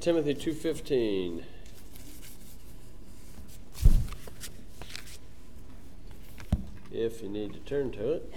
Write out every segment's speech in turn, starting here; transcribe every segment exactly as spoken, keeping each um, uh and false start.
Timothy two fifteen. If you need to turn to it.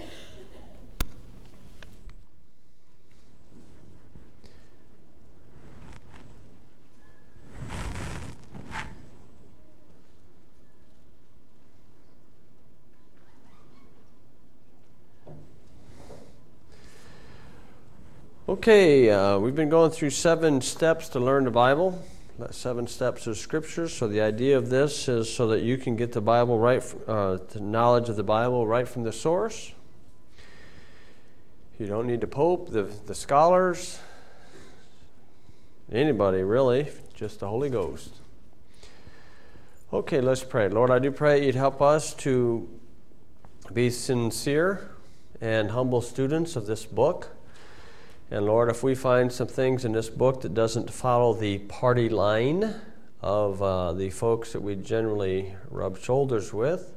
Okay, uh, we've been going through seven steps to learn the Bible. That's seven steps of Scripture. So the idea of this is so that you can get the Bible right, uh, the knowledge of the Bible right from the source. You don't need the Pope, the, the scholars, anybody really, just the Holy Ghost. Okay, let's pray. Lord, I do pray you'd help us to be sincere and humble students of this book. And Lord, if we find some things in this book that doesn't follow the party line of uh, the folks that we generally rub shoulders with,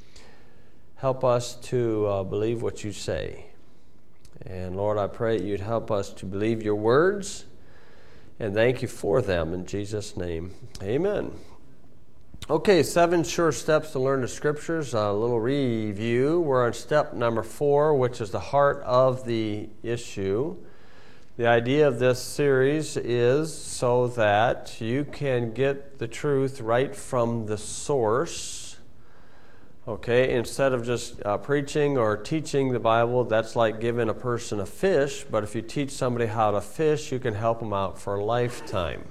help us to uh, believe what you say. And Lord, I pray you'd help us to believe your words, and thank you for them in Jesus' name. Amen. Okay, seven sure steps to learn the Scriptures. A little review. We're on step number four, which is the heart of the issue. The idea of this series is so that you can get the truth right from the source. Okay, instead of just uh, preaching or teaching the Bible, that's like giving a person a fish. But if you teach somebody how to fish, you can help them out for a lifetime.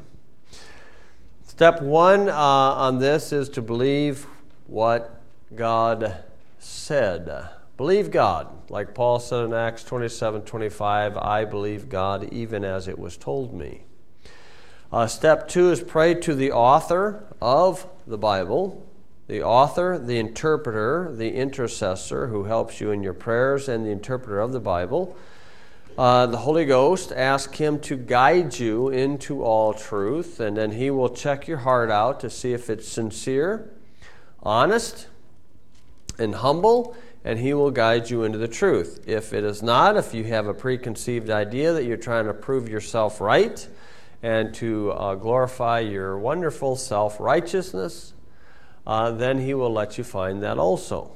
Step one uh, on this is to believe what God said. Believe God. Like Paul said in Acts twenty-seven twenty-five, I believe God even as it was told me. Uh, step two is pray to the author of the Bible, the author, the interpreter, the intercessor who helps you in your prayers, and the interpreter of the Bible. Uh, the Holy Ghost, ask him to guide you into all truth, and then he will check your heart out to see if it's sincere, honest, and humble, and he will guide you into the truth. If it is not, if you have a preconceived idea that you're trying to prove yourself right and to uh, glorify your wonderful self-righteousness, uh, then he will let you find that also.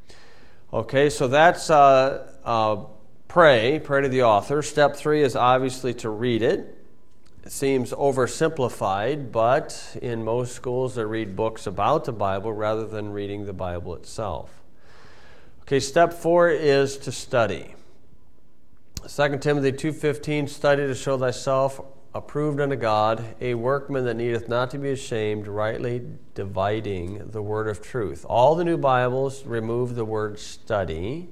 Okay, so that's uh, uh, pray, pray to the author. Step three is obviously to read it. It seems oversimplified, but in most schools they read books about the Bible rather than reading the Bible itself. Okay, step four is to study. Second Timothy two fifteen, study to show thyself approved unto God, a workman that needeth not to be ashamed, rightly dividing the word of truth. All the new Bibles remove the word study,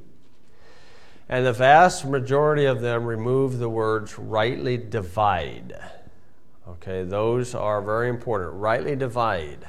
and the vast majority of them remove the words rightly divide. Okay, those are very important. Rightly divide.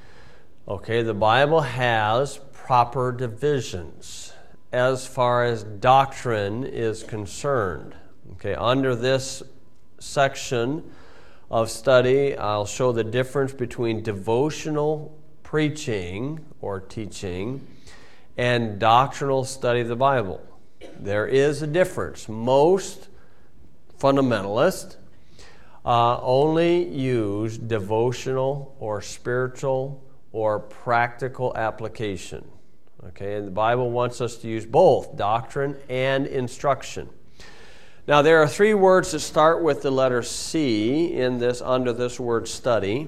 Okay, the Bible has proper divisions as far as doctrine is concerned. Okay, under this section of study, I'll show the difference between devotional preaching or teaching and doctrinal study of the Bible. There is a difference. Most fundamentalists uh, only use devotional or spiritual or practical application. Okay, and the Bible wants us to use both doctrine and instruction. Now, there are three words that start with the letter C in this under this word study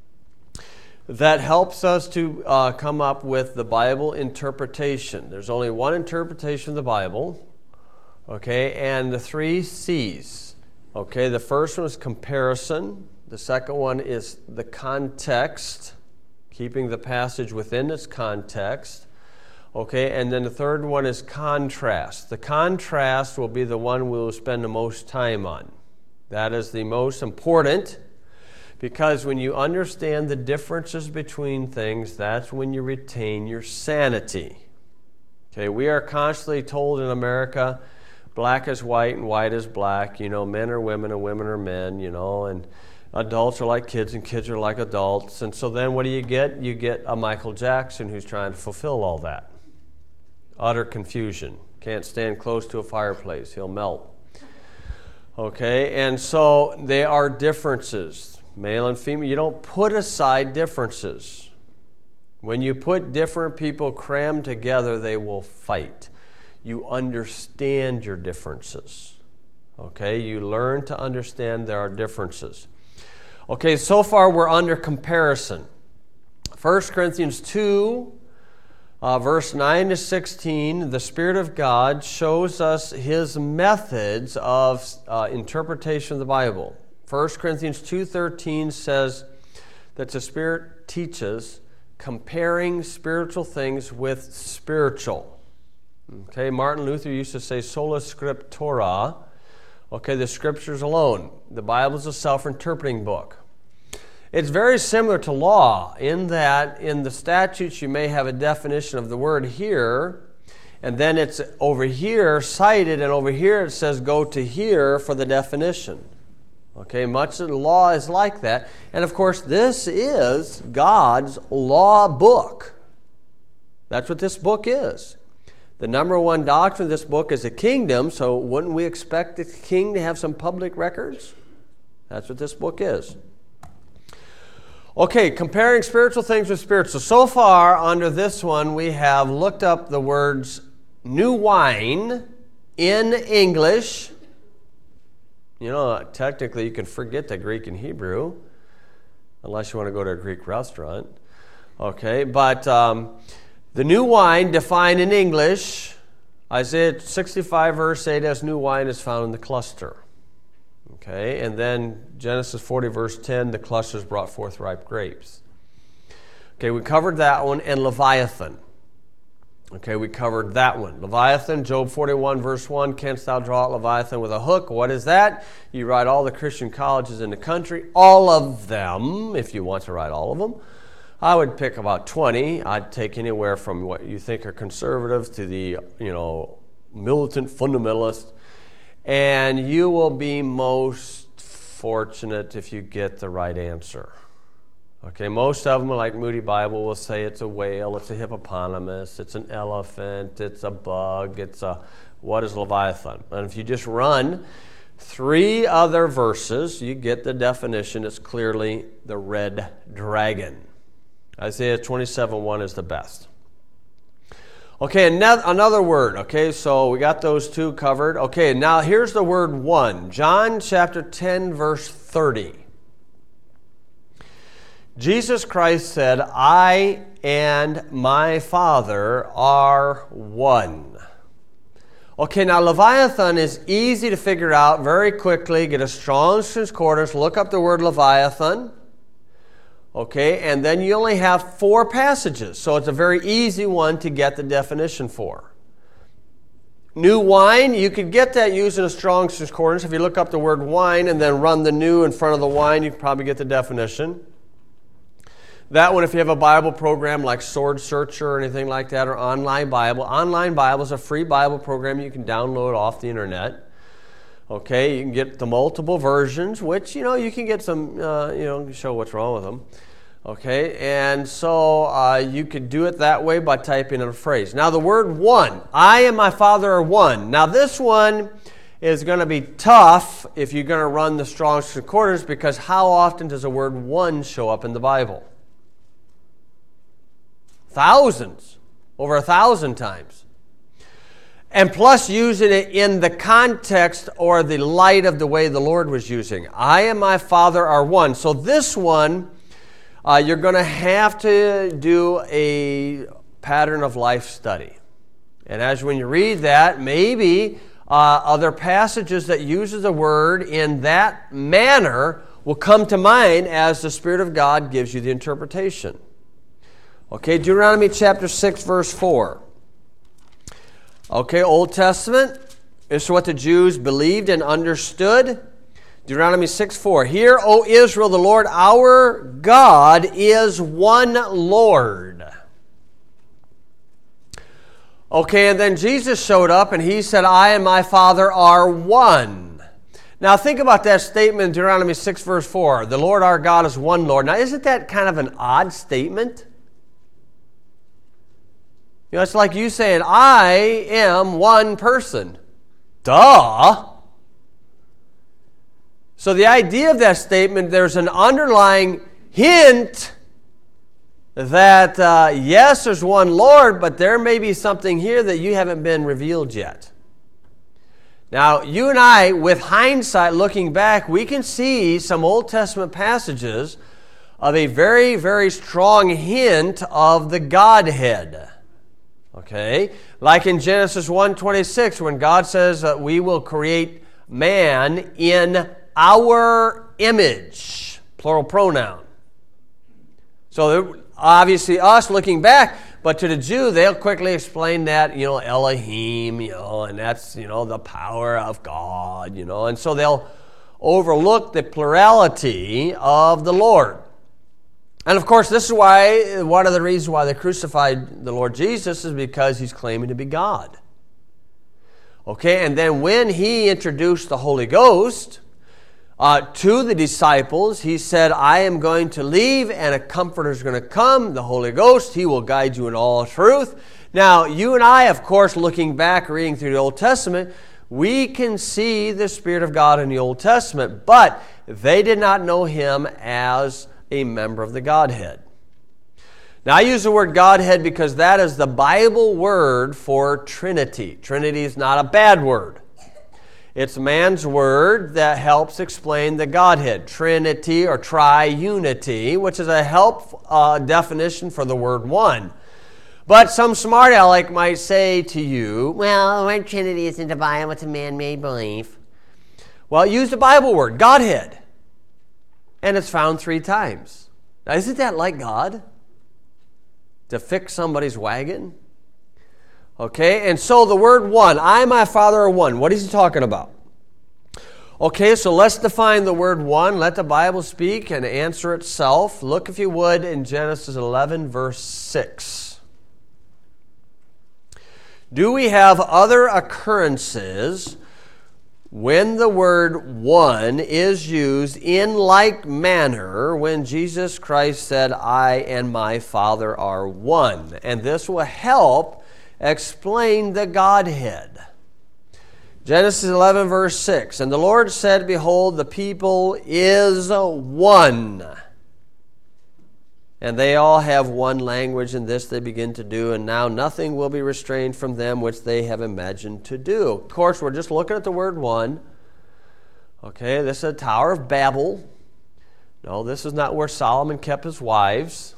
that helps us to uh, come up with the Bible interpretation. There's only one interpretation of the Bible, okay, and the three C's. Okay, the first one is comparison. The second one is the context, keeping the passage within its context. Okay, and then the third one is contrast. The contrast will be the one we will spend the most time on. That is the most important, because when you understand the differences between things, that's when you retain your sanity. Okay, we are constantly told in America, black is white and white is black. You know, men are women and women are men, you know, and adults are like kids and kids are like adults. And so then what do you get? You get a Michael Jackson who's trying to fulfill all that. Utter confusion. Can't stand close to a fireplace. He'll melt. Okay, and so there are differences. male and female. You don't put aside differences. When you put different people crammed together, they will fight. You understand your differences. Okay, you learn to understand there are differences. Okay, so far we're under comparison. First Corinthians two, uh, verse nine to sixteen, the Spirit of God shows us His methods of uh, interpretation of the Bible. First Corinthians two thirteen says that the Spirit teaches comparing spiritual things with spiritual. Okay, Martin Luther used to say sola scriptura. Okay, the Scriptures alone. The Bible is a self-interpreting book. It's very similar to law in that in the statutes you may have a definition of the word here, and then it's over here cited, and over here it says go to here for the definition. Okay, much of the law is like that. And of course, this is God's law book. That's what this book is. The number one doctrine of this book is a kingdom, so wouldn't we expect the king to have some public records? That's what this book is. Okay, comparing spiritual things with spiritual. So far, under this one, we have looked up the words new wine in English. You know, technically you can forget the Greek and Hebrew, unless you want to go to a Greek restaurant. Okay, but um, the new wine defined in English, Isaiah sixty-five verse eight, as new wine is found in the cluster. Okay, and then Genesis forty verse ten, the clusters brought forth ripe grapes. Okay, we covered that one, and Leviathan. Okay, we covered that one. Leviathan, Job forty-one verse one, canst thou draw out Leviathan with a hook? What is that? You write all the Christian colleges in the country, all of them, if you want to write all of them. I would pick about twenty. I'd take anywhere from what you think are conservative to the, you know, militant fundamentalists. And you will be most fortunate if you get the right answer. Okay, most of them, like Moody Bible, will say it's a whale, it's a hippopotamus, it's an elephant, it's a bug, it's a, what is Leviathan? And if you just run three other verses, you get the definition. It's clearly the red dragon. Isaiah twenty-seven one is the best. Okay, another word. Okay, so we got those two covered. Okay, now here's the word one. John chapter ten, verse thirty. Jesus Christ said, I and my Father are one. Okay, now Leviathan is easy to figure out very quickly. Get a Strong's Concordance, look up the word Leviathan. Okay, and then you only have four passages, so it's a very easy one to get the definition for. New wine, you could get that using a Strong's Concordance. If you look up the word wine and then run the new in front of the wine, you can probably get the definition. That one, if you have a Bible program like Sword Searcher or anything like that, or Online Bible. Online Bible is a free Bible program you can download off the internet. Okay, you can get the multiple versions, which, you know, you can get some, uh, you know, show what's wrong with them. Okay, and so uh, you could do it that way by typing in a phrase. Now the word one, I and my Father are one. Now this one is going to be tough if you're going to run the Strong's Concordance, because how often does the word one show up in the Bible? Thousands, over a thousand times. And plus using it in the context or the light of the way the Lord was using. I and my Father are one. So this one, uh, you're going to have to do a pattern of life study. And as when you read that, maybe uh, other passages that uses the word in that manner will come to mind as the Spirit of God gives you the interpretation. Okay, Deuteronomy chapter six, verse four. Okay, Old Testament. This is what the Jews believed and understood. Deuteronomy six four. Hear, O Israel, the Lord our God is one Lord. Okay, and then Jesus showed up and he said, I and my Father are one. Now think about that statement in Deuteronomy six, verse four. The Lord our God is one Lord. Now isn't that kind of an odd statement? You know, it's like you saying, I am one person. Duh. So the idea of that statement, there's an underlying hint that, uh, yes, there's one Lord, but there may be something here that you haven't been revealed yet. Now, you and I, with hindsight, looking back, we can see some Old Testament passages of a very, very strong hint of the Godhead. Okay? Like in Genesis one twenty-six, when God says that we will create man in our image, plural pronoun. So obviously us looking back, but to the Jew, they'll quickly explain that, you know, Elohim, you know, and that's, you know, the power of God, you know, and so they'll overlook the plurality of the Lord. And of course, this is why, one of the reasons why they crucified the Lord Jesus is because he's claiming to be God. Okay, and then when he introduced the Holy Ghost uh, to the disciples, he said, I am going to leave and a comforter is going to come, the Holy Ghost. He will guide you in all truth. Now, you and I, of course, looking back, reading through the Old Testament, we can see the Spirit of God in the Old Testament, but they did not know him as a member of the Godhead. Now, I use the word Godhead because that is the Bible word for Trinity. Trinity is not a bad word. It's man's word that helps explain the Godhead. Trinity or triunity, which is a help uh, definition for the word one. But some smart aleck might say to you, well, the word Trinity isn't the Bible, it's a man-made belief. Well, use the Bible word, Godhead. And it's found three times. Now, isn't that like God? To fix somebody's wagon? Okay, and so the word one, I and my Father are one. What is he talking about? Okay, so let's define the word one. Let the Bible speak and answer itself. Look, if you would, in Genesis eleven, verse six. Do we have other occurrences when the word one is used in like manner when Jesus Christ said, I and my Father are one? And this will help explain the Godhead. Genesis eleven, verse six. And the Lord said, behold, the people is one. And they all have one language, and this they begin to do, and now nothing will be restrained from them which they have imagined to do. Of course, we're just looking at the word one. Okay, this is a Tower of Babel. No, this is not where Solomon kept his wives.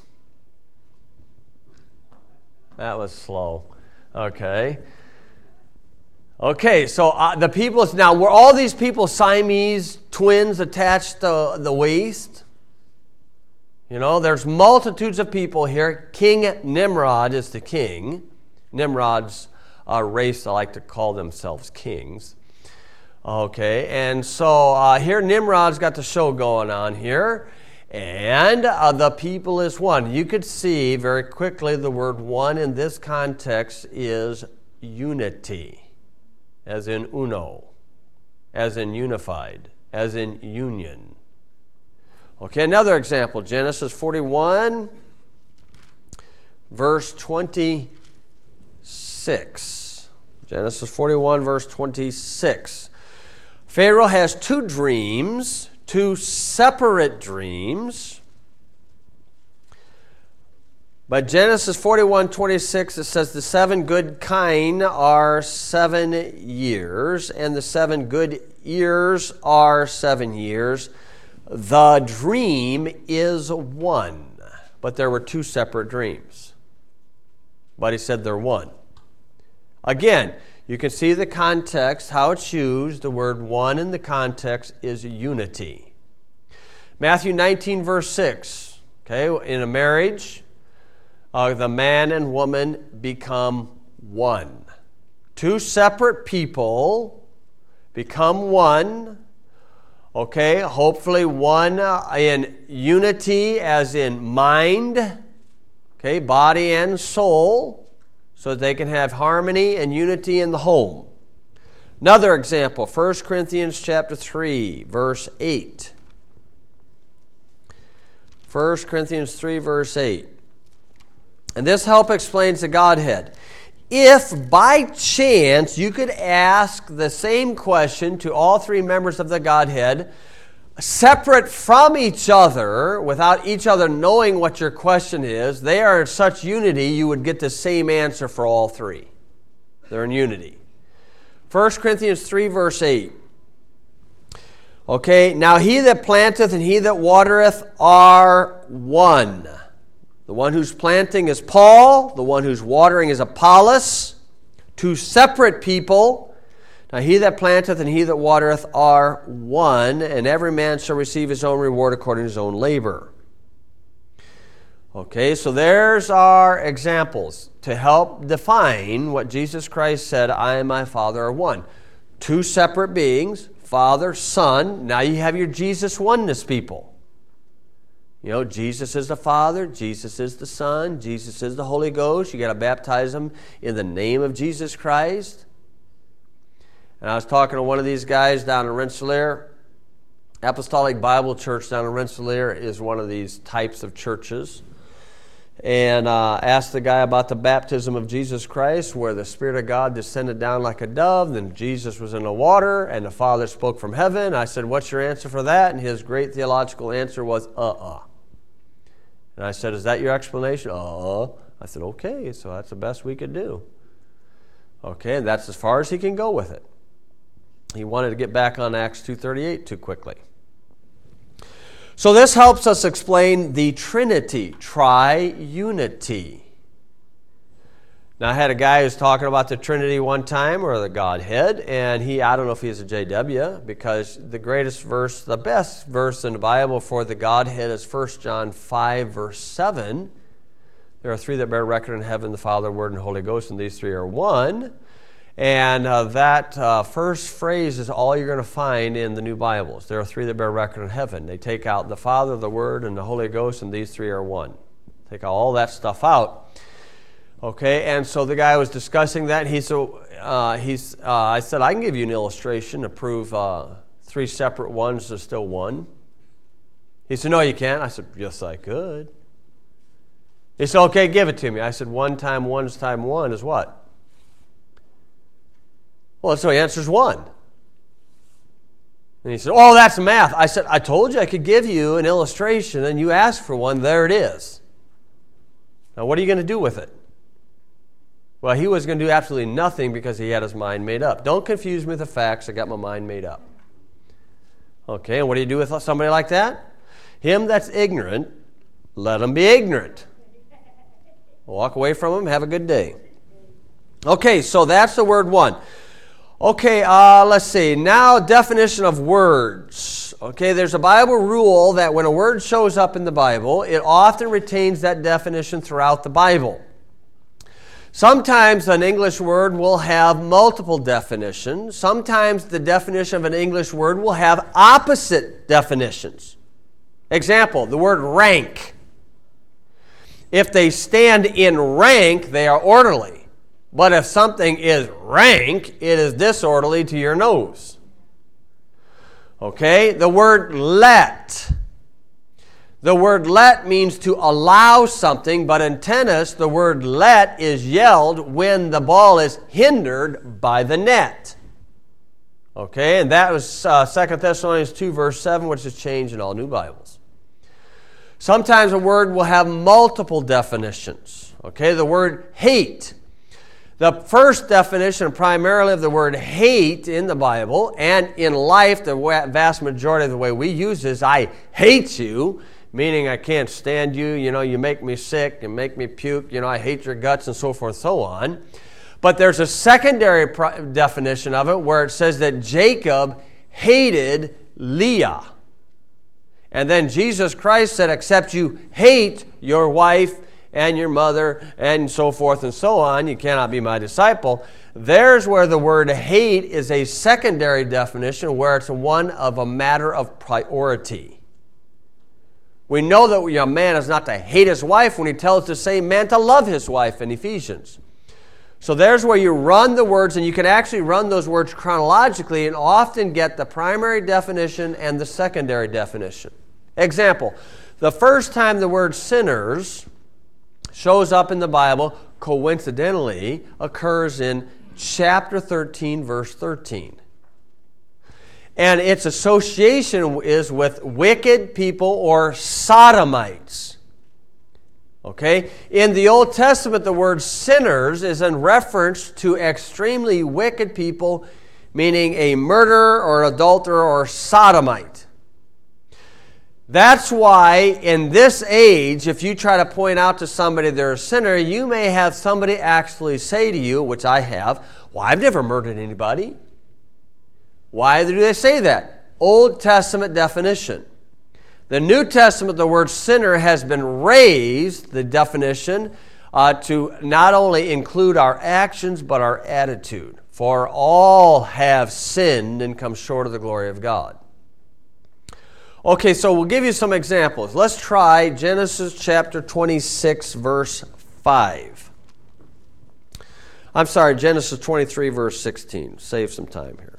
That was slow. Okay. Okay, so uh, the people, now were all these people Siamese twins attached to the waist? You know, there's multitudes of people here. King Nimrod is the king. Nimrod's uh, race, I like to call themselves kings. Okay, and so uh, here Nimrod's got the show going on here. And uh, the people is one. You could see very quickly the word one in this context is unity, as in uno, as in unified, as in union. Okay, another example, Genesis forty-one, verse twenty-six. Genesis forty-one, verse twenty-six. Pharaoh has two dreams, two separate dreams. But Genesis forty-one, twenty-six, it says, the seven good kine are seven years, and the seven good ears are seven years. The dream is one. But there were two separate dreams. But he said they're one. Again, you can see the context, how it's used. The word one in the context is unity. Matthew nineteen, verse six. Okay, in a marriage, uh, the man and woman become one. Two separate people become one. Okay, hopefully one in unity as in mind, okay, body and soul, so that they can have harmony and unity in the home. Another example, First Corinthians chapter three, verse eight. First Corinthians three, verse eight. And this help explains the Godhead. If by chance you could ask the same question to all three members of the Godhead, separate from each other, without each other knowing what your question is, they are in such unity you would get the same answer for all three. They're in unity. First Corinthians three, verse eight. Okay, now he that planteth and he that watereth are one. The one who's planting is Paul. The one who's watering is Apollos. Two separate people. Now he that planteth and he that watereth are one, and every man shall receive his own reward according to his own labor. Okay, so there's our examples to help define what Jesus Christ said, I and my Father are one. Two separate beings, Father, Son. Now you have your Jesus oneness people. You know, Jesus is the Father, Jesus is the Son, Jesus is the Holy Ghost. You got to baptize them in the name of Jesus Christ. And I was talking to one of these guys down in Rensselaer. Apostolic Bible Church down in Rensselaer is one of these types of churches. And uh, asked the guy about the baptism of Jesus Christ, where the Spirit of God descended down like a dove, and Jesus was in the water, and the Father spoke from heaven. I said, what's your answer for that? And his great theological answer was, uh-uh. And I said, is that your explanation? Uh-uh. I said, okay, so that's the best we could do. Okay, and that's as far as he can go with it. He wanted to get back on Acts two thirty-eight too quickly. So this helps us explain the Trinity, triunity. Now I had a guy who was talking about the Trinity one time, or the Godhead, and he, I don't know if he's a J W, because the greatest verse, the best verse in the Bible for the Godhead is First John five, verse seven. There are three that bear record in heaven, the Father, Word, and Holy Ghost, and these three are one. And uh, that uh, first phrase is all you're going to find in the new Bibles. There are three that bear record in heaven. They take out the Father, the Word, and the Holy Ghost, and these three are one. Take all that stuff out. Okay, and so the guy was discussing that. He said, uh, he's, uh, I said, I can give you an illustration to prove uh, three separate ones are still one. He said, no, you can't. I said, yes, I could. He said, okay, give it to me. I said, one time one times one is what? Well, so the answer is one. And he said, oh, that's math. I said, I told you I could give you an illustration, and you asked for one. There it is. Now, what are you going to do with it? Well, he was going to do absolutely nothing because he had his mind made up. Don't confuse me with the facts. I got my mind made up. Okay, and what do you do with somebody like that? Him that's ignorant, let him be ignorant. Walk away from him. Have a good day. Okay, so that's the word one. Okay, uh, let's see. Now, definition of words. Okay, there's a Bible rule that when a word shows up in the Bible, it often retains that definition throughout the Bible. Sometimes an English word will have multiple definitions. Sometimes the definition of an English word will have opposite definitions. Example, the word rank. If they stand in rank, they are orderly. But if something is rank, it is disorderly to your nose. Okay? The word let. The word let means to allow something, but in tennis, the word let is yelled when the ball is hindered by the net. Okay? And that was uh, Second Thessalonians two, verse seven, which is changed in all new Bibles. Sometimes a word will have multiple definitions. Okay? The word hate. The first definition primarily of the word hate in the Bible and in life, the vast majority of the way we use is I hate you, meaning I can't stand you, you know, you make me sick, you make me puke, you know, I hate your guts and so forth and so on. But there's a secondary pro- definition of it where it says that Jacob hated Leah. And then Jesus Christ said, except you hate your wife and your mother, and so forth and so on, you cannot be my disciple. There's where the word hate is a secondary definition, where it's one of a matter of priority. We know that a man is not to hate his wife when he tells the same man to love his wife in Ephesians. So there's where you run the words, and you can actually run those words chronologically and often get the primary definition and the secondary definition. Example, the first time the word sinners shows up in the Bible, coincidentally, occurs in chapter thirteen, verse thirteen. And its association is with wicked people or sodomites. Okay? In the Old Testament, the word sinners is in reference to extremely wicked people, meaning a murderer or adulterer or sodomite. That's why in this age, if you try to point out to somebody they're a sinner, you may have somebody actually say to you, which I have, well, I've never murdered anybody. Why do they say that? Old Testament definition. The New Testament, the word sinner has been raised, the definition, uh, to not only include our actions, but our attitude. For all have sinned and come short of the glory of God. Okay, so we'll give you some examples. Let's try Genesis chapter twenty-six, verse five. I'm sorry, Genesis twenty-three, verse sixteen. Save some time here.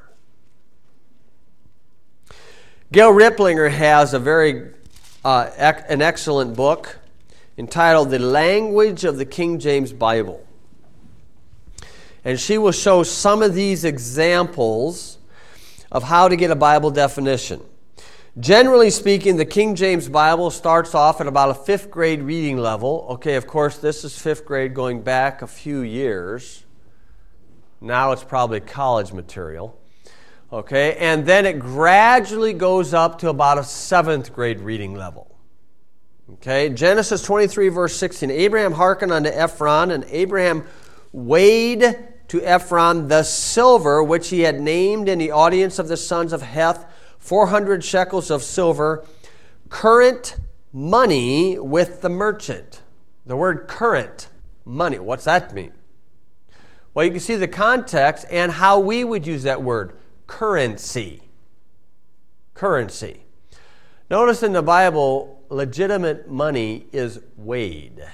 Gail Riplinger has a very uh, ec- an excellent book entitled The Language of the King James Bible. And she will show some of these examples of how to get a Bible definition. Generally speaking, the King James Bible starts off at about a fifth grade reading level. Okay, of course, this is fifth grade going back a few years. Now it's probably college material. Okay, and then it gradually goes up to about a seventh grade reading level. Okay, Genesis twenty-three, verse sixteen. Abraham hearkened unto Ephron, and Abraham weighed to Ephron the silver which he had named in the audience of the sons of Heth, four hundred shekels of silver, current money with the merchant. The word current money, what's that mean? Well, you can see the context and how we would use that word, currency. Currency. Notice in the Bible, legitimate money is weighed.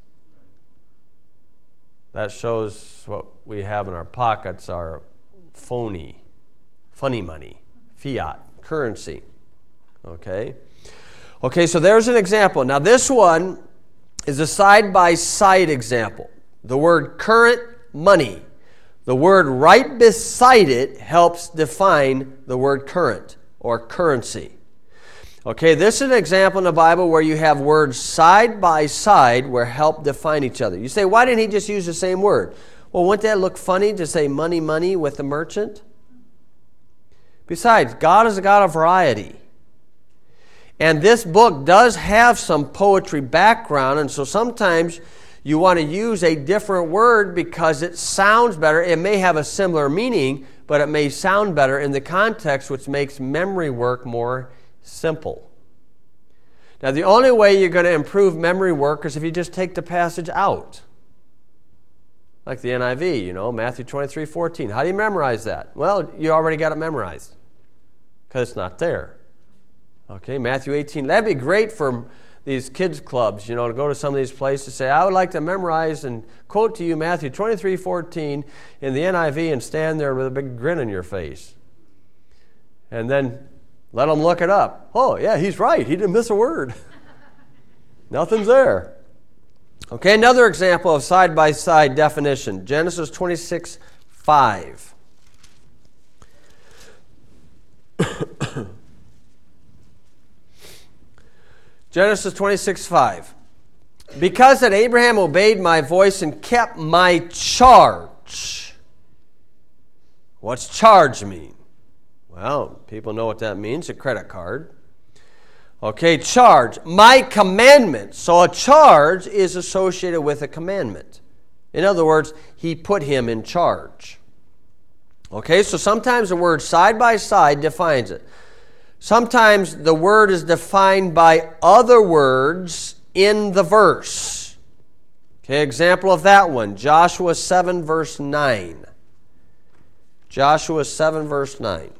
That shows what we have in our pockets are phony, funny money, fiat, currency. Okay? Okay, so there's an example. Now this one is a side-by-side example. The word current money. The word right beside it helps define the word current or currency. Okay, this is an example in the Bible where you have words side by side where help define each other. You say, why didn't he just use the same word? Well, wouldn't that look funny to say money, money with the merchant? Besides, God is a God of variety. And this book does have some poetry background, and so sometimes you want to use a different word because it sounds better. It may have a similar meaning, but it may sound better in the context, which makes memory work more simple. Now, the only way you're going to improve memory work is if you just take the passage out. Like the N I V, you know, Matthew twenty-three fourteen. How do you memorize that? Well, you already got it memorized because it's not there. Okay, Matthew eighteen. That'd be great for these kids clubs, you know, to go to some of these places and say, I would like to memorize and quote to you Matthew twenty-three fourteen in the N I V and stand there with a big grin on your face. And then let them look it up. Oh, yeah, he's right. He didn't miss a word. Nothing's there. Okay, another example of side-by-side definition. Genesis twenty-six five. Genesis twenty-six five. Because that Abraham obeyed my voice and kept my charge. What's charge mean? Well, people know what that means, a credit card. Okay, charge. My commandment. So a charge is associated with a commandment. In other words, he put him in charge. Okay, so sometimes the word side by side defines it. Sometimes the word is defined by other words in the verse. Okay, example of that one, Joshua seven verse nine. Joshua seven verse nine.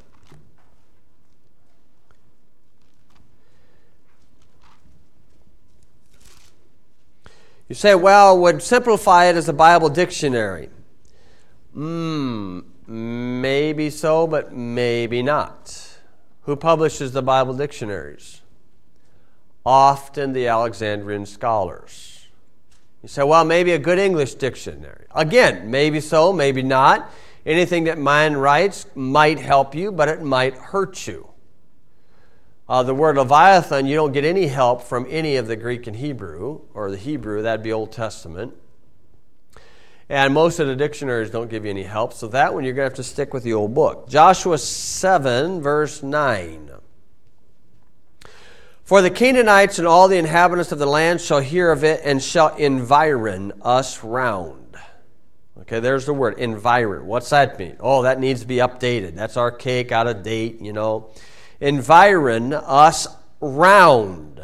You say, well, would simplify it as a Bible dictionary. Hmm, maybe so, but maybe not. Who publishes the Bible dictionaries? Often the Alexandrian scholars. You say, well, maybe a good English dictionary. Again, maybe so, maybe not. Anything that man writes might help you, but it might hurt you. Uh, the word Leviathan, you don't get any help from any of the Greek and Hebrew, or the Hebrew, that'd be Old Testament. And most of the dictionaries don't give you any help, so that one you're going to have to stick with the old book. Joshua seven, verse nine. For the Canaanites and all the inhabitants of the land shall hear of it and shall environ us round. Okay, there's the word, environ. What's that mean? Oh, that needs to be updated. That's archaic, out of date, you know. Environ us round.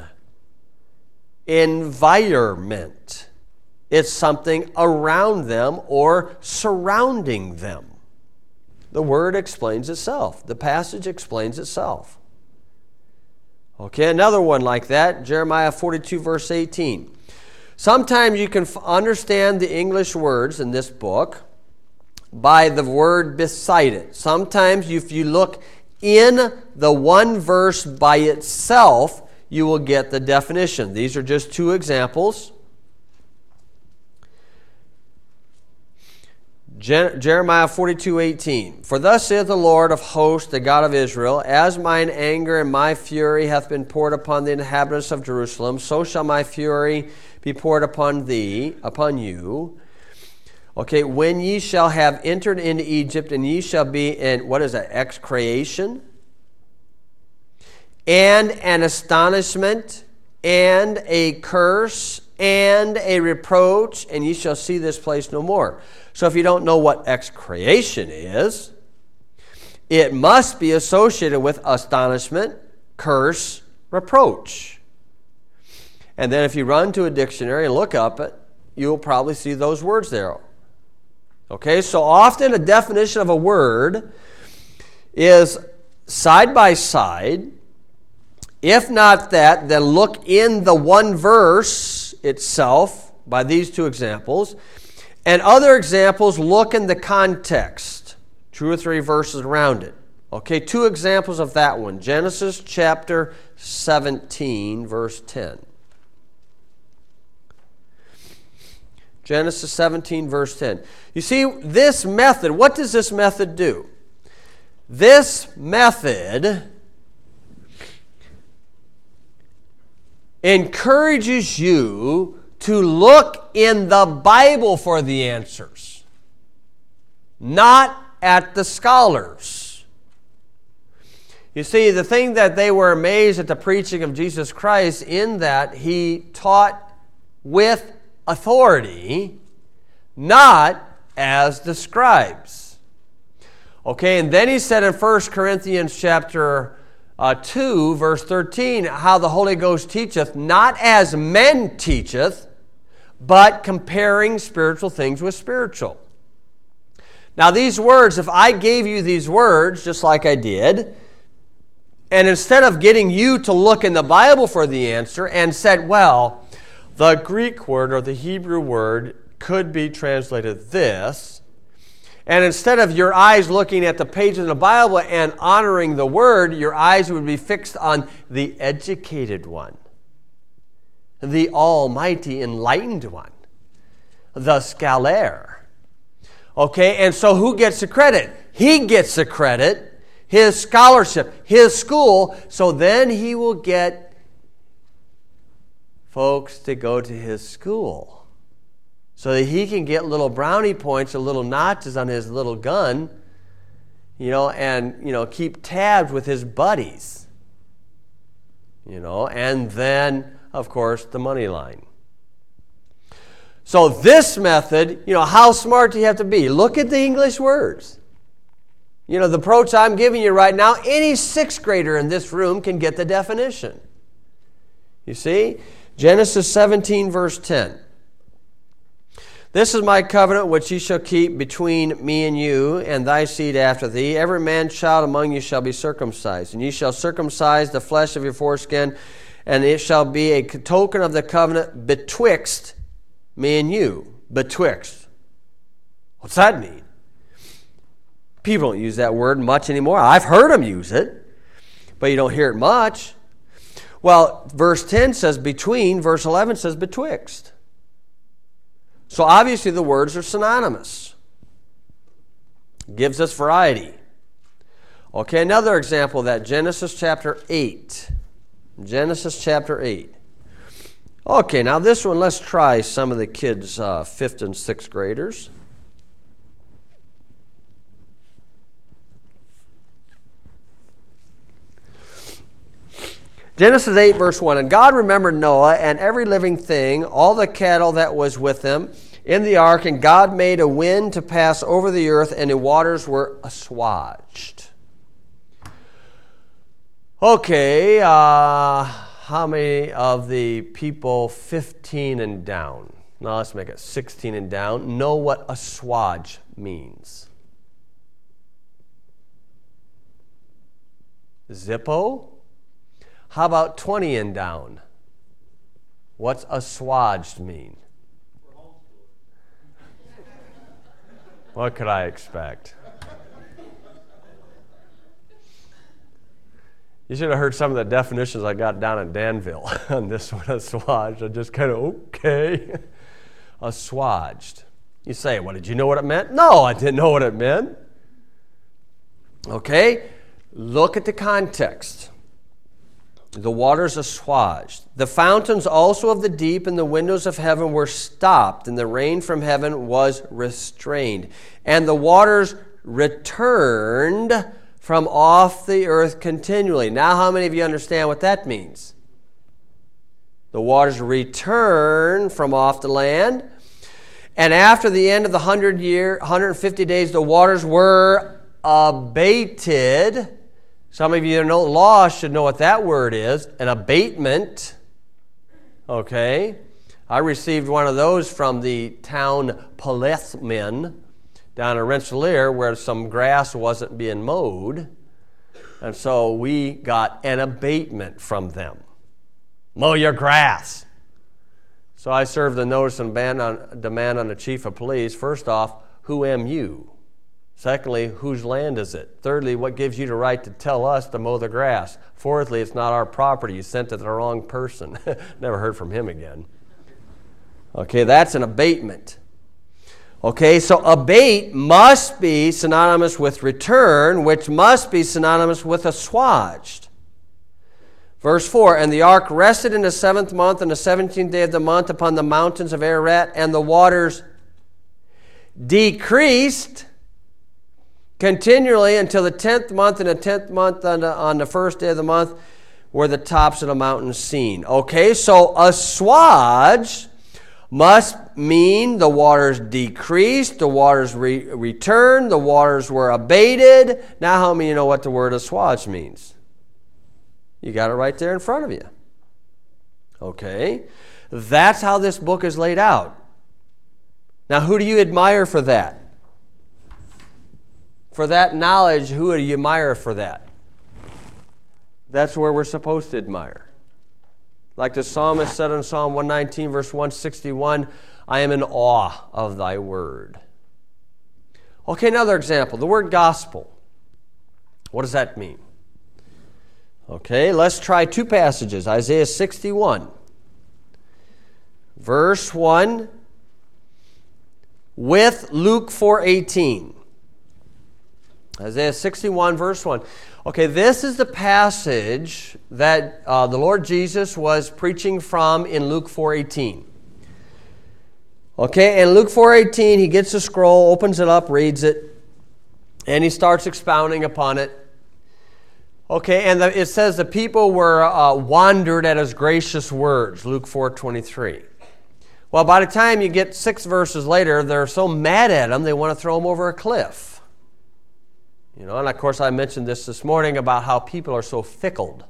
Environment. It's something around them or surrounding them. The word explains itself. The passage explains itself. Okay, another one like that, Jeremiah forty-two, verse eighteen. Sometimes you can f- understand the English words in this book by the word beside it. Sometimes if you look in the one verse by itself, you will get the definition. These are just two examples. Jeremiah forty-two, eighteen. For thus saith the Lord of hosts, the God of Israel, as mine anger and my fury hath been poured upon the inhabitants of Jerusalem, so shall my fury be poured upon thee, upon you. Okay, when ye shall have entered into Egypt, and ye shall be in, what is that, excreation? And an astonishment, and a curse, and a reproach, and ye shall see this place no more. So if you don't know what excreation is, it must be associated with astonishment, curse, reproach. And then if you run to a dictionary and look up it, you'll probably see those words there. Okay, so often a definition of a word is side by side. If not that, then look in the one verse itself by these two examples. And other examples, look in the context, two or three verses around it. Okay, two examples of that one. Genesis chapter seventeen, verse ten. Genesis seventeen, verse ten. You see, this method, what does this method do? This method encourages you to look in the Bible for the answers, not at the scholars. You see, the thing that they were amazed at the preaching of Jesus Christ in that he taught with authority, not as the scribes. Okay, and then he said in First Corinthians chapter uh, two, verse thirteen, how the Holy Ghost teacheth, not as men teacheth, but comparing spiritual things with spiritual. Now these words, if I gave you these words, just like I did, and instead of getting you to look in the Bible for the answer and said, well, the Greek word or the Hebrew word could be translated this, and instead of your eyes looking at the pages of the Bible and honoring the word, your eyes would be fixed on the educated one, the almighty enlightened one, the scholar. Okay, and so who gets the credit? He gets the credit, his scholarship, his school, so then he will get folks to go to his school so that he can get little brownie points or little notches on his little gun, you know, and, you know, keep tabs with his buddies, you know, and then, of course, the money line. So this method, you know, how smart do you have to be? Look at the English words. You know, the approach I'm giving you right now, any sixth grader in this room can get the definition. You see? Genesis seventeen, verse ten. This is my covenant which ye shall keep between me and you, and thy seed after thee. Every man child among you shall be circumcised, and ye shall circumcise the flesh of your foreskin, and it shall be a token of the covenant betwixt me and you. Betwixt. What's that mean? People don't use that word much anymore. I've heard them use it, but you don't hear it much. Well, verse ten says between, verse eleven says betwixt. So obviously the words are synonymous. Gives us variety. Okay, another example of that, Genesis chapter eight. Genesis chapter eight. Okay, now this one, let's try some of the kids, uh, fifth and sixth graders. Genesis eight, verse one. And God remembered Noah and every living thing, all the cattle that was with him in the ark, and God made a wind to pass over the earth, and the waters were assuaged. Okay, uh, how many of the people fifteen and down, now let's make it sixteen and down, know what assuage means? Zippo? How about twenty and down? What's assuaged mean? What could I expect? You should have heard some of the definitions I got down in Danville on this one, assuaged. I just kind of, okay. Assuaged. You say, well, did you know what it meant? No, I didn't know what it meant. Okay, look at the context. The waters assuaged. The fountains also of the deep and the windows of heaven were stopped, and the rain from heaven was restrained. And the waters returned from off the earth continually. Now, how many of you understand what that means? The waters return from off the land. And after the end of the hundred year, one hundred fifty days, the waters were abated. Some of you who know law should know what that word is, an abatement. Okay. I received one of those from the town policemen down in Rensselaer where some grass wasn't being mowed. And so we got an abatement from them. Mow your grass. So I served a notice and demand on, demand on the chief of police. First off, who am you? Secondly, whose land is it? Thirdly, what gives you the right to tell us to mow the grass? Fourthly, it's not our property. You sent it to the wrong person. Never heard from him again. Okay, that's an abatement. Okay, so abate must be synonymous with return, which must be synonymous with assuaged. Verse four, and the ark rested in the seventh month and the seventeenth day of the month upon the mountains of Ararat, and the waters decreased continually until the tenth month, and the tenth month on the, on the first day of the month were the tops of the mountains seen. Okay, so assuage must mean the waters decreased, the waters re- returned, the waters were abated. Now how many of you know what the word assuage means? You got it right there in front of you. Okay, that's how this book is laid out. Now who do you admire for that? For that knowledge, who do you admire for that? That's where we're supposed to admire. Like the psalmist said in Psalm one nineteen, verse one sixty-one, I am in awe of thy word. Okay, another example, the word gospel. What does that mean? Okay, let's try two passages. Isaiah sixty-one, verse one, with Luke four eighteen. Isaiah sixty-one, verse one. Okay, this is the passage that uh, the Lord Jesus was preaching from in Luke four eighteen. Okay, in Luke four eighteen, he gets a scroll, opens it up, reads it, and he starts expounding upon it. Okay, and the, it says the people were uh, wandered at his gracious words, Luke four twenty-three. Well, by the time you get six verses later, they're so mad at him, they want to throw him over a cliff. You know, and of course I mentioned this this morning about how people are so fickle.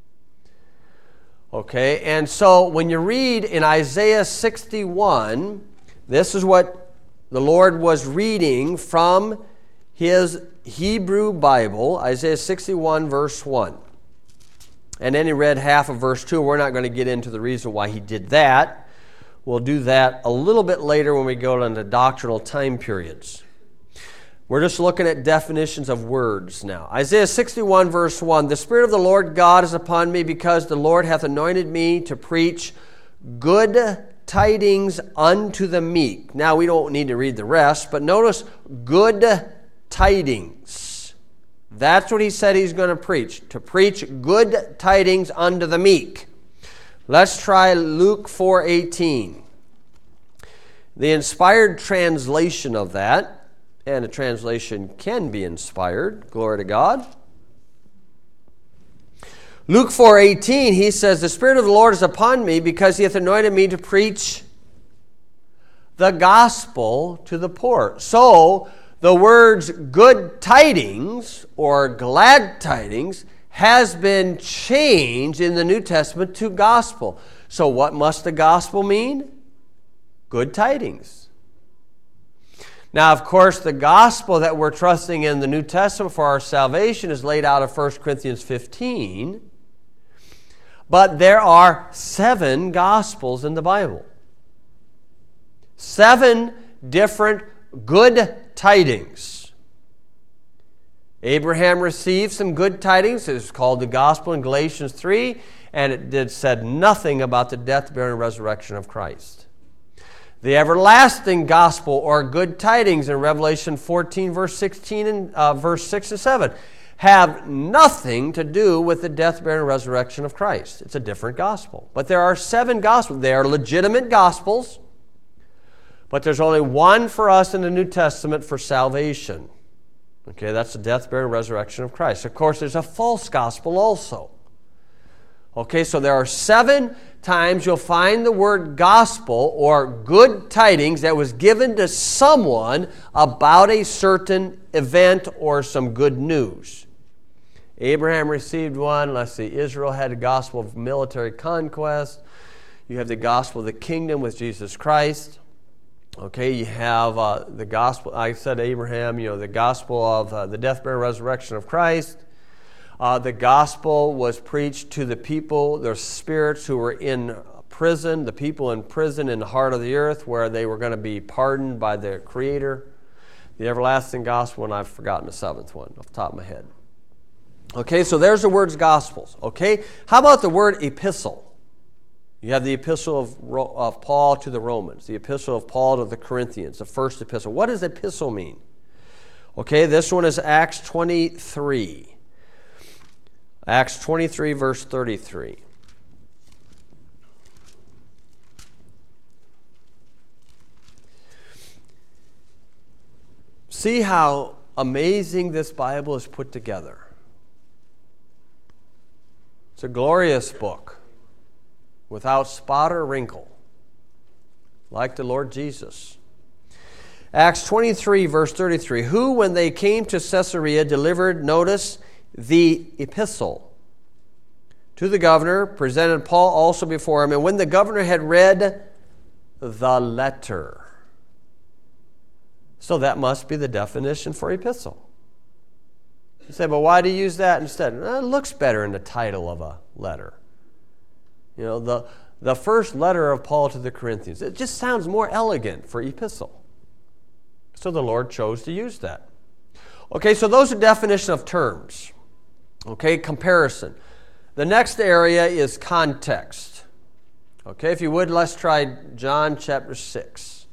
Okay, and so when you read in Isaiah sixty-one, this is what the Lord was reading from his Hebrew Bible, Isaiah sixty-one, verse one. And then he read half of verse two. We're not going to get into the reason why he did that. We'll do that a little bit later when we go into doctrinal time periods. We're just looking at definitions of words now. Isaiah sixty-one, verse one, the Spirit of the Lord God is upon me, because the Lord hath anointed me to preach good tidings unto the meek. Now, we don't need to read the rest, but notice good tidings. That's what he said he's going to preach, to preach good tidings unto the meek. Let's try Luke four eighteen. The inspired translation of that, and a translation can be inspired, glory to God. Luke four eighteen, he says, the Spirit of the Lord is upon me because he hath anointed me to preach the gospel to the poor. So, the words good tidings or glad tidings has been changed in the New Testament to gospel. So what must the gospel mean? Good tidings. Now, of course, the gospel that we're trusting in the New Testament for our salvation is laid out in First Corinthians fifteen. But there are seven gospels in the Bible. Seven different good tidings. Abraham received some good tidings. It was called the gospel in Galatians three, and it did said nothing about the death, burial, and resurrection of Christ. The everlasting gospel or good tidings in Revelation fourteen, verse sixteen and uh, verse six and seven have nothing to do with the death, burial, and resurrection of Christ. It's a different gospel. But there are seven gospels. They are legitimate gospels. But there's only one for us in the New Testament for salvation. Okay, that's the death, burial, and resurrection of Christ. Of course, there's a false gospel also. Okay, so there are seven times you'll find the word gospel or good tidings that was given to someone about a certain event or some good news. Abraham received one. Let's see, Israel had a gospel of military conquest. You have the gospel of the kingdom with Jesus Christ. Okay, you have uh, the gospel, I said Abraham, you know, the gospel of uh, the death, burial, resurrection of Christ. Uh, the gospel was preached to the people, their spirits who were in prison, the people in prison in the heart of the earth where they were going to be pardoned by their Creator. The everlasting gospel, and I've forgotten the seventh one off the top of my head. Okay, so there's the words gospels. Okay, how about the word epistle? You have the epistle of, of Paul to the Romans, the epistle of Paul to the Corinthians, the first epistle. What does epistle mean? Okay, this one is Acts twenty-three. Acts twenty-three, verse thirty-three. See how amazing this Bible is put together. It's a glorious book, without spot or wrinkle, like the Lord Jesus. Acts twenty-three, verse thirty-three. Who, when they came to Caesarea, delivered, notice, the epistle to the governor, presented Paul also before him. And when the governor had read the letter. So that must be the definition for epistle. You say, but why do you use that instead? Well, it looks better in the title of a letter. You know, the, the first letter of Paul to the Corinthians. It just sounds more elegant for epistle. So the Lord chose to use that. Okay, so those are definition of terms. Okay, comparison. The next area is context. Okay, if you would, let's try John chapter six.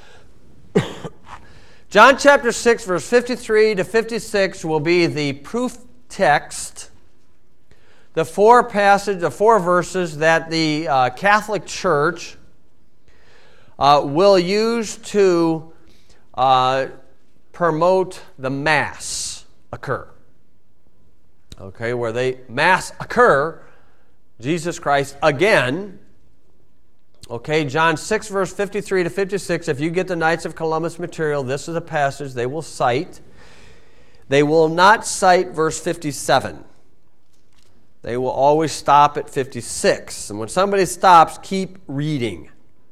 John chapter six, verse fifty-three to fifty-six will be the proof text. The four passages, the four verses that the uh, Catholic Church uh, will use to uh, promote the Mass occur. Okay, where they Mass occur, Jesus Christ again. Okay, John six, verse fifty-three to fifty-six. If you get the Knights of Columbus material, this is a passage they will cite. They will not cite verse fifty-seven. They will always stop at fifty-six. And when somebody stops, keep reading.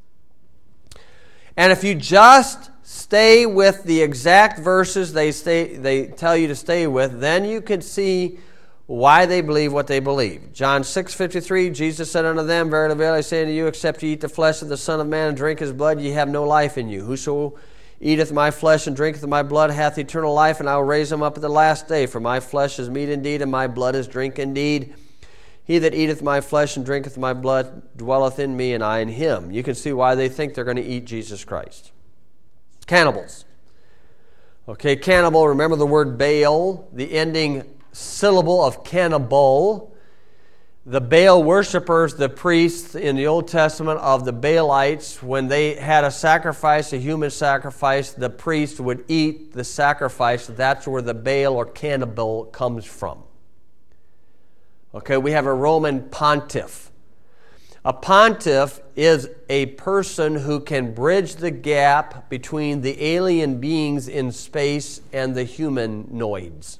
And if you just stay with the exact verses they stay, they tell you to stay with, then you can see why they believe what they believe. John six fifty-three, Jesus said unto them, Verily, verily, I say unto you, except ye eat the flesh of the Son of Man and drink his blood, ye have no life in you. Whoso eateth my flesh and drinketh my blood hath eternal life, and I will raise him up at the last day. For my flesh is meat indeed, and my blood is drink indeed. He that eateth my flesh and drinketh my blood dwelleth in me, and I in him. You can see why they think they're going to eat Jesus Christ. Cannibals. Okay, cannibal, remember the word Baal, the ending syllable of cannibal. The Baal worshipers, the priests in the Old Testament of the Baalites, when they had a sacrifice, a human sacrifice, the priest would eat the sacrifice. That's where the Baal or cannibal comes from. Okay, we have a Roman pontiff. A pontiff is a person who can bridge the gap between the alien beings in space and the humanoids.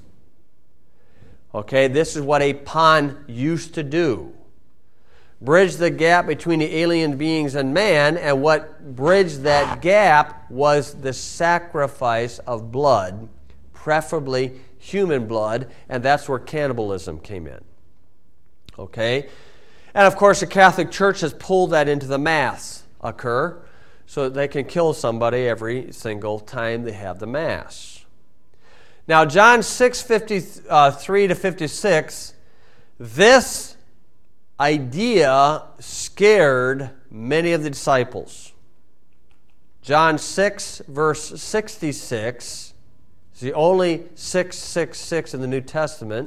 Okay, this is what a pon used to do. Bridge the gap between the alien beings and man, and what bridged that gap was the sacrifice of blood, preferably human blood, and that's where cannibalism came in. Okay? And of course, the Catholic Church has pulled that into the Mass occur, so that they can kill somebody every single time they have the Mass. Now, John six, fifty-three to fifty-six, this idea scared many of the disciples. John six, verse sixty-six, is the only six six six in the New Testament.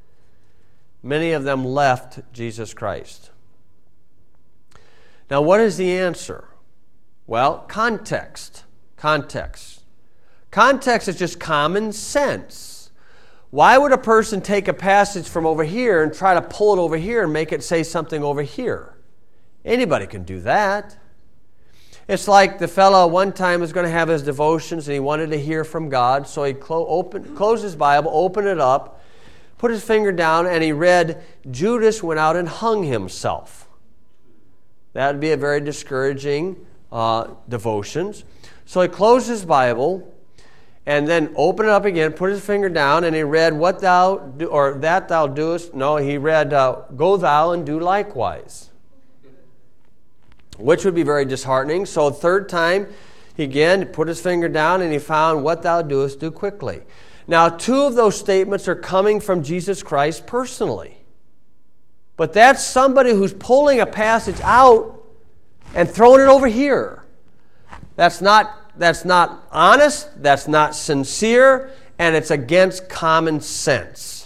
Many of them left Jesus Christ. Now, what is the answer? Well, context. Context. Context is just common sense. Why would a person take a passage from over here and try to pull it over here and make it say something over here? Anybody can do that. It's like the fellow one time was going to have his devotions and he wanted to hear from God, so he clo- opened, closed his Bible, opened it up, put his finger down, and he read, Judas went out and hung himself. That would be a very discouraging uh, devotions. So he closed his Bible, and then opened it up again, put his finger down, and he read, "What thou do, or that thou doest." No, he read, uh, "Go thou and do likewise," which would be very disheartening. So third time, he again put his finger down, and he found, "What thou doest, do quickly." Now, two of those statements are coming from Jesus Christ personally. But that's somebody who's pulling a passage out and throwing it over here. That's not That's not honest, that's not sincere, and it's against common sense.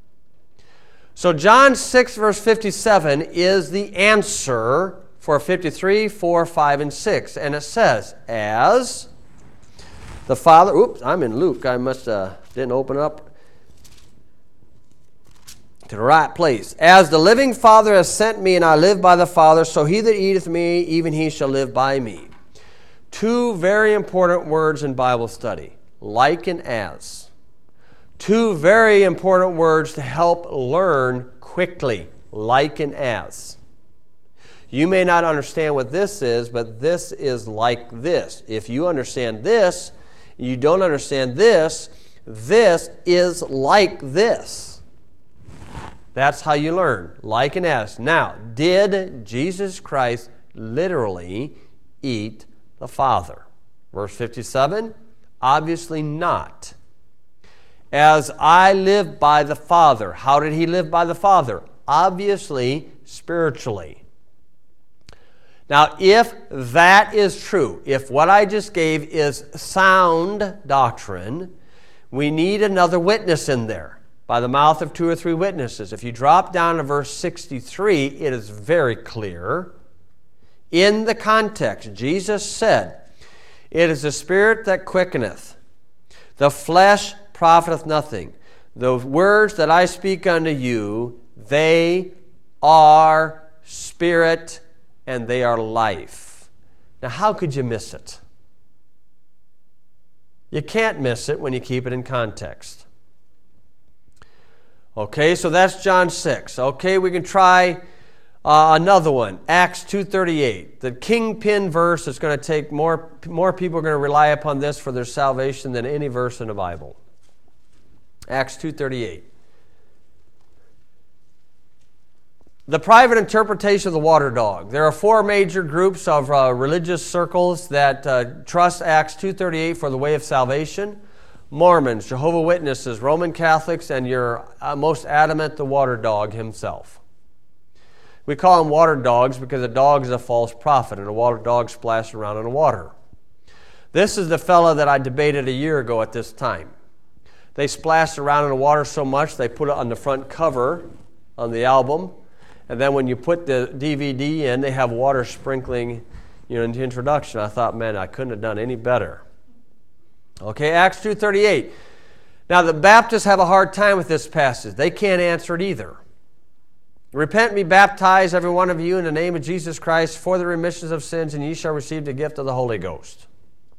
So John six, verse fifty-seven is the answer for fifty-three, four, five, and six. And it says, as the Father... Oops, I'm in Luke. I must uh, didn't open up to the right place. As the living Father has sent me, and I live by the Father, so he that eateth me, even he shall live by me. Two very important words in Bible study, like and as. Two very important words to help learn quickly, like and as. You may not understand what this is, but this is like this. If you understand this, you don't understand this, this is like this. That's how you learn, like and as. Now, did Jesus Christ literally eat the Father? Verse fifty-seven, obviously not. As I live by the Father. How did he live by the Father? Obviously, spiritually. Now, if that is true, if what I just gave is sound doctrine, we need another witness in there. By the mouth of two or three witnesses. If you drop down to verse sixty-three, it is very clear. In the context, Jesus said, "It is the Spirit that quickeneth, the flesh profiteth nothing. The words that I speak unto you, they are spirit and they are life." Now, how could you miss it? You can't miss it when you keep it in context. Okay, so that's John six. Okay, we can try uh, another one, Acts two thirty-eight. The kingpin verse is going to take more, more people are going to rely upon this for their salvation than any verse in the Bible. Acts two thirty-eight. The private interpretation of the water dog. There are four major groups of uh, religious circles that uh, trust Acts two thirty-eight for the way of salvation. Mormons, Jehovah's Witnesses, Roman Catholics, and your uh, most adamant, the water dog himself. We call them water dogs because a dog is a false prophet, and a water dog splashed around in the water. This is the fella that I debated a year ago at this time. They splashed around in the water so much they put it on the front cover on the album. And then when you put the D V D in, they have water sprinkling, you know, in the introduction. I thought, man, I couldn't have done any better. Okay, Acts two thirty-eight. Now, the Baptists have a hard time with this passage. They can't answer it either. Repent and be baptized, every one of you, in the name of Jesus Christ for the remission of sins, and ye shall receive the gift of the Holy Ghost.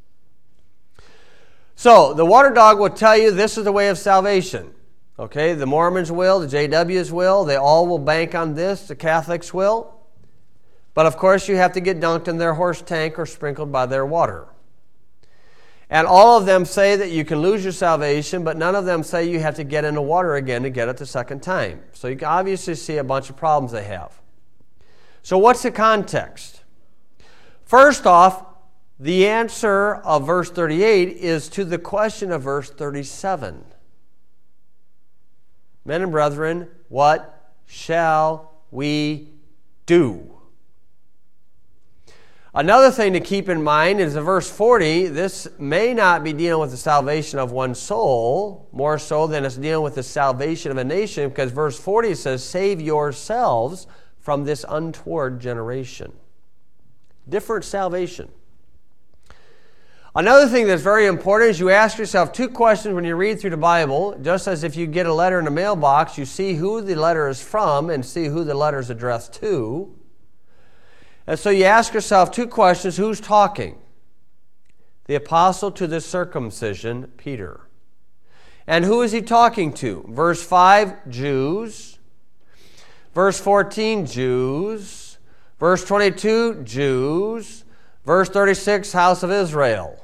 So, the water dog will tell you this is the way of salvation. Okay, the Mormons will, the J Ws will, they all will bank on this, the Catholics will. But of course you have to get dunked in their horse tank or sprinkled by their water. And all of them say that you can lose your salvation, but none of them say you have to get in the water again to get it the second time. So you can obviously see a bunch of problems they have. So what's the context? First off, the answer of verse thirty-eight is to the question of verse thirty-seven. Men and brethren, what shall we do? Another thing to keep in mind is in verse forty, this may not be dealing with the salvation of one soul, more so than it's dealing with the salvation of a nation, because verse forty says, save yourselves from this untoward generation. Different salvation. Another thing that's very important is you ask yourself two questions when you read through the Bible. Just as if you get a letter in the mailbox, you see who the letter is from and see who the letter is addressed to. And so you ask yourself two questions. Who's talking? The apostle to the circumcision, Peter. And who is he talking to? Verse five, Jews. Verse fourteen, Jews. Verse twenty-two, Jews. Verse thirty-six, house of Israel.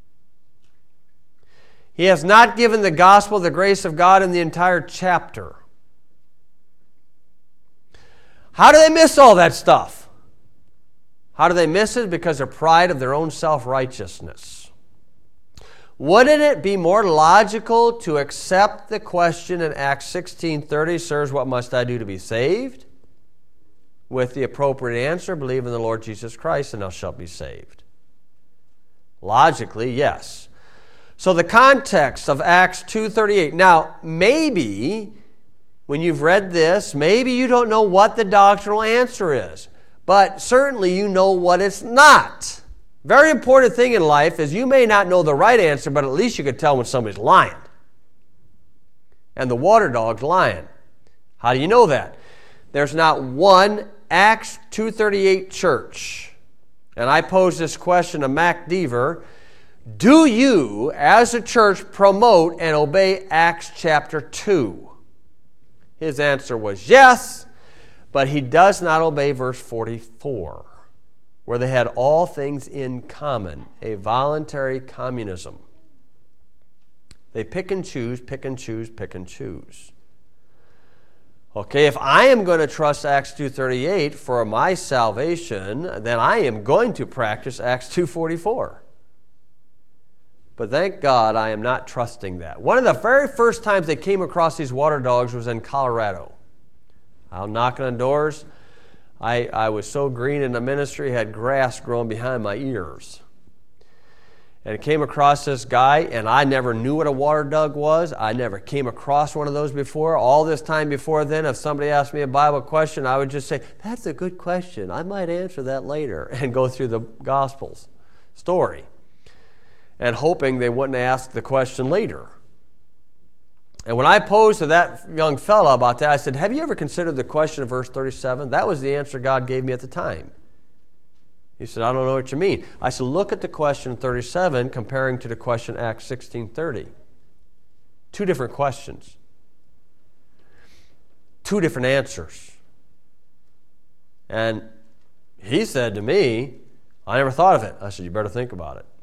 He has not given the gospel, the grace of God in the entire chapter. How do they miss all that stuff? How do they miss it? Because of pride of their own self-righteousness. Wouldn't it be more logical to accept the question in Acts sixteen thirty, sirs, what must I do to be saved? With the appropriate answer, believe in the Lord Jesus Christ and thou shalt be saved. Logically, yes. So the context of Acts two thirty-eight. Now, maybe when you've read this, maybe you don't know what the doctrinal answer is. But certainly you know what it's not. Very important thing in life is you may not know the right answer, but at least you can tell when somebody's lying. And the water dog's lying. How do you know that? There's not one Acts two thirty-eight church. And I pose this question to Mac Deaver. Do you, as a church, promote and obey Acts chapter two? His answer was yes, but he does not obey verse forty-four, where they had all things in common, a voluntary communism. They pick and choose, pick and choose, pick and choose. Okay, if I am going to trust Acts two thirty-eight for my salvation, then I am going to practice Acts two forty-four. But thank God I am not trusting that. One of the very first times they came across these water dogs was in Colorado. Out knocking on doors. I, I was so green in the ministry, had grass growing behind my ears. And came across this guy, and I never knew what a water dog was. I never came across one of those before. All this time before then, if somebody asked me a Bible question, I would just say, that's a good question. I might answer that later, and go through the Gospels story, and hoping they wouldn't ask the question later. And when I posed to that young fella about that, I said, have you ever considered the question of verse thirty-seven? That was the answer God gave me at the time. He said, I don't know what you mean. I said, look at the question thirty-seven comparing to the question Acts sixteen thirty. Two different questions. Two different answers. And he said to me, I never thought of it. I said, you better think about it.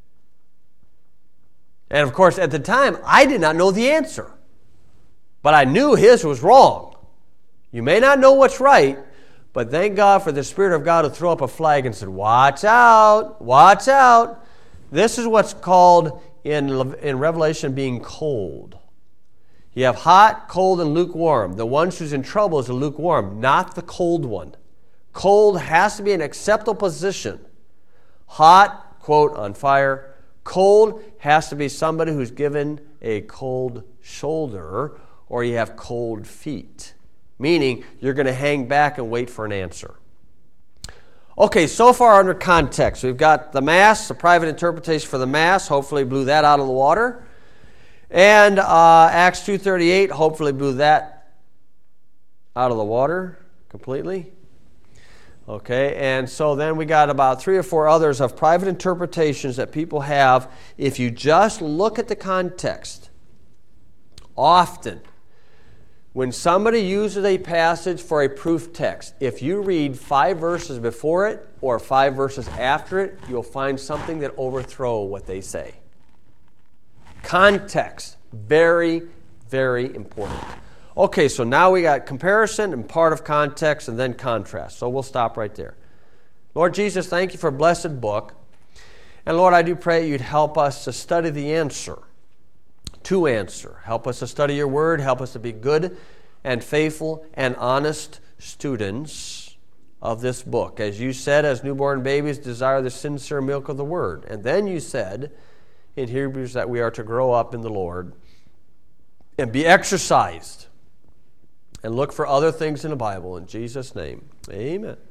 And of course, at the time, I did not know the answer. But I knew his was wrong. You may not know what's right, but thank God for the Spirit of God to throw up a flag and said, watch out, watch out. This is what's called in, in Revelation being cold. You have hot, cold, and lukewarm. The one who's in trouble is the lukewarm, not the cold one. Cold has to be an acceptable position. Hot, quote, on fire. Cold has to be somebody who's given a cold shoulder, or you have cold feet, meaning you're going to hang back and wait for an answer. Okay, so far under context, we've got the Mass, the private interpretation for the Mass, hopefully blew that out of the water. And uh, Acts two thirty-eight, hopefully blew that out of the water completely. Okay, and so then we got about three or four others of private interpretations that people have if you just look at the context. Often, when somebody uses a passage for a proof text, if you read five verses before it or five verses after it, you'll find something that overthrow what they say. Context, very, very important. Okay, so now we got comparison and part of context and then contrast. So we'll stop right there. Lord Jesus, thank you for a blessed book. And Lord, I do pray you'd help us to study the answer. To answer. Help us to study your word. Help us to be good and faithful and honest students of this book. As you said, as newborn babies desire the sincere milk of the word. And then you said in Hebrews that we are to grow up in the Lord and be exercised and look for other things in the Bible. In Jesus' name, amen.